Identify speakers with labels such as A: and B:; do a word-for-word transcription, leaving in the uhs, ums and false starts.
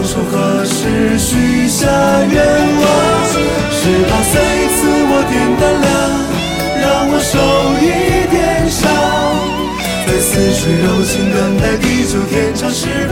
A: 说何时许下愿望。十八岁赐我点胆量，让我受一点伤，在似水柔情等待地久天长。